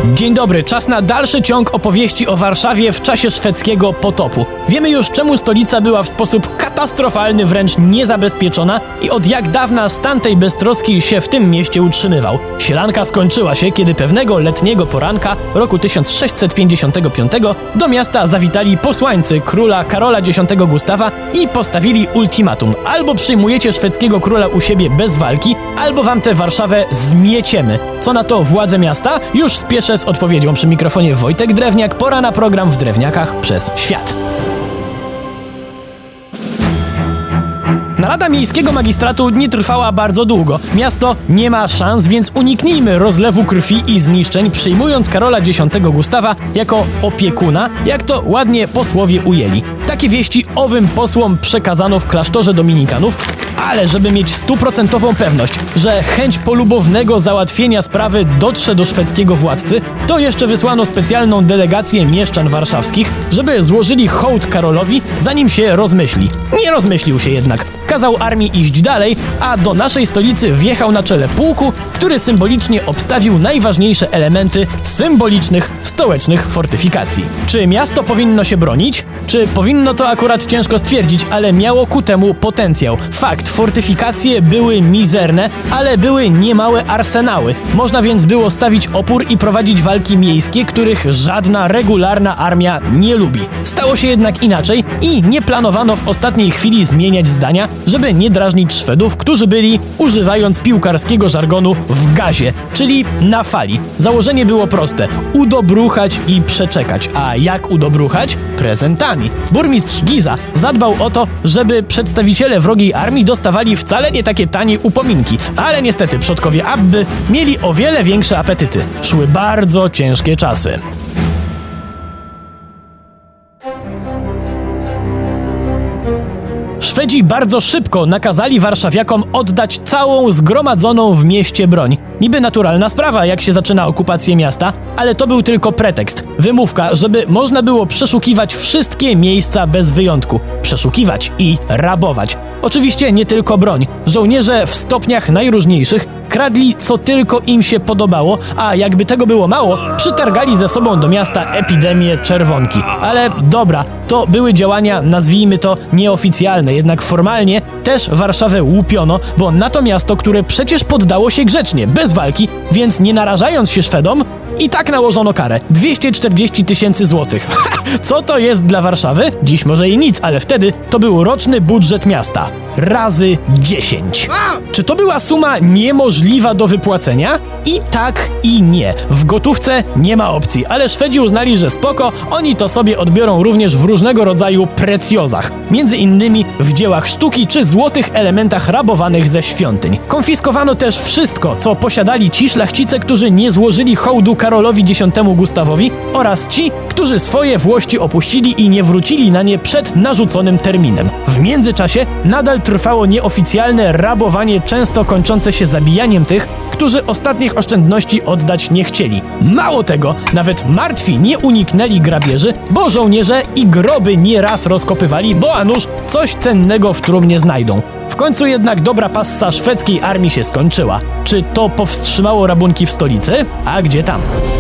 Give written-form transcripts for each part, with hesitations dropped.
Dzień dobry, czas na dalszy ciąg opowieści o Warszawie w czasie szwedzkiego potopu. Wiemy już, czemu stolica była w sposób katastrofalny, wręcz niezabezpieczona i od jak dawna stan tej beztroski się w tym mieście utrzymywał. Sielanka skończyła się, kiedy pewnego letniego poranka roku 1655 do miasta zawitali posłańcy króla Karola X Gustawa i postawili ultimatum: albo przyjmujecie szwedzkiego króla u siebie bez walki, albo wam tę Warszawę zmieciemy. Co na to władze miasta? Już spieszę z odpowiedzią. Przy mikrofonie Wojtek Drewniak, pora na program W Drewniakach przez świat. Narada miejskiego magistratu nie trwała bardzo długo. Miasto nie ma szans, więc uniknijmy rozlewu krwi i zniszczeń, przyjmując Karola X Gustawa jako opiekuna, jak to ładnie posłowie ujęli. Takie wieści owym posłom przekazano w klasztorze dominikanów, ale żeby mieć 100% pewność, że chęć polubownego załatwienia sprawy dotrze do szwedzkiego władcy, to jeszcze wysłano specjalną delegację mieszczan warszawskich, żeby złożyli hołd Karolowi, zanim się rozmyśli. Nie rozmyślił się jednak. Kazał armii iść dalej, a do naszej stolicy wjechał na czele pułku, który symbolicznie obstawił najważniejsze elementy symbolicznych stołecznych fortyfikacji. Czy miasto powinno się bronić? Czy powinno, to akurat ciężko stwierdzić, ale miało ku temu potencjał. Fakt, fortyfikacje były mizerne, ale były niemałe arsenały. Można więc było stawić opór i prowadzić walki miejskie, których żadna regularna armia nie lubi. Stało się jednak inaczej i nie planowano w ostatniej chwili zmieniać zdania, żeby nie drażnić Szwedów, którzy byli, używając piłkarskiego żargonu, w gazie, czyli na fali. Założenie było proste: udobruchać i przeczekać. A jak udobruchać? Prezentami. Burmistrz Giza zadbał o to, żeby przedstawiciele wrogiej armii dostawali wcale nie takie tanie upominki, ale niestety przodkowie Abby mieli o wiele większe apetyty. Szły bardzo ciężkie czasy. Szwedzi bardzo szybko nakazali warszawiakom oddać całą zgromadzoną w mieście broń. Niby naturalna sprawa, jak się zaczyna okupację miasta, ale to był tylko pretekst. Wymówka, żeby można było przeszukiwać wszystkie miejsca bez wyjątku. Przeszukiwać i rabować. Oczywiście nie tylko broń. Żołnierze w stopniach najróżniejszych kradli co tylko im się podobało, a jakby tego było mało, przytargali ze sobą do miasta epidemię czerwonki. Ale dobra, to były działania, nazwijmy to, nieoficjalne, jednak formalnie też Warszawę łupiono, bo na to miasto, które przecież poddało się grzecznie, bez walki, więc nie narażając się Szwedom, i tak nałożono karę. 240 000 złotych. Co to jest dla Warszawy? Dziś może i nic, ale wtedy to był roczny budżet miasta. Razy 10. Czy to była suma niemożliwa do wypłacenia? I tak, i nie. W gotówce nie ma opcji, ale Szwedzi uznali, że spoko, oni to sobie odbiorą również w różnego rodzaju precjozach. Między innymi w dziełach sztuki czy złotych elementach rabowanych ze świątyń. Konfiskowano też wszystko, co posiadali ci szlachcice, którzy nie złożyli hołdu Karolowi X Gustawowi, oraz ci, którzy swoje włości opuścili i nie wrócili na nie przed narzuconym terminem. W międzyczasie nadal trwało nieoficjalne rabowanie, często kończące się zabijaniem tych, którzy ostatnich oszczędności oddać nie chcieli. Mało tego, nawet martwi nie uniknęli grabieży, bo żołnierze i groby nieraz rozkopywali, bo a nuż coś cennego w trumnie znajdą. W końcu jednak dobra passa szwedzkiej armii się skończyła. Czy to powstrzymało rabunki w stolicy? A gdzie tam?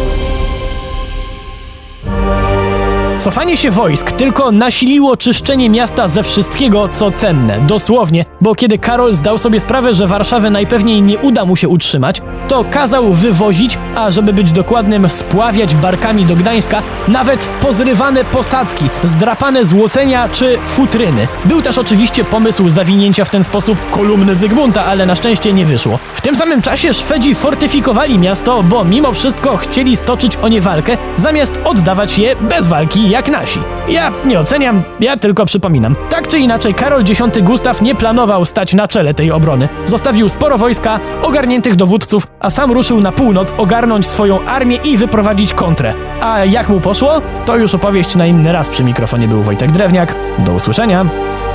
Cofanie się wojsk tylko nasiliło czyszczenie miasta ze wszystkiego, co cenne. Dosłownie, bo kiedy Karol zdał sobie sprawę, że Warszawę najpewniej nie uda mu się utrzymać, to kazał wywozić, a żeby być dokładnym, spławiać barkami do Gdańska nawet pozrywane posadzki, zdrapane złocenia czy futryny. Był też oczywiście pomysł zawinięcia w ten sposób kolumny Zygmunta, ale na szczęście nie wyszło. W tym samym czasie Szwedzi fortyfikowali miasto, bo mimo wszystko chcieli stoczyć o nie walkę, zamiast oddawać je bez walki jak nasi. Ja nie oceniam, ja tylko przypominam. Tak czy inaczej, Karol X Gustaw nie planował stać na czele tej obrony. Zostawił sporo wojska, ogarniętych dowódców, a sam ruszył na północ ogarnąć swoją armię i wyprowadzić kontrę. A jak mu poszło? To już opowieść na inny raz. Przy mikrofonie był Wojtek Drewniak. Do usłyszenia.